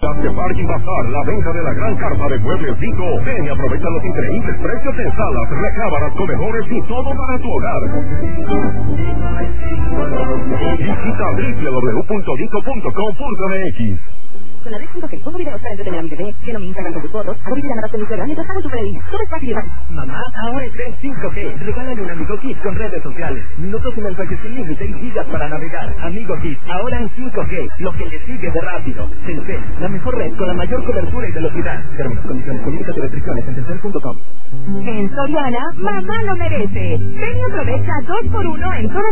De Parking Bazar, la venta de la gran carpa de Muebles Vico. Ven y aprovecha los increíbles precios en salas, recámaras, comedores y todo para tu hogar. Visita www.vico.com.mx. Con la red 5G, pongo videos para entretener a mi bebé, lleno mi Instagram con tus fotos, hago videollamadas con mi suegra, mientras hago tu feliz. Todo es fácil y rápido. Mamá, ahora es Red 5G. Regálale un Amigo Kit con redes sociales, minutos y mensajes sin límite y gigas para navegar. Amigo Kit, ahora en 5G, lo que le sigue de rápido. Telcel, la mejor red con la mayor cobertura y velocidad. Términos, condiciones, políticas y restricciones en telcel.com. En Soriana, mamá lo merece. Ven y aprovecha 2x1 en todo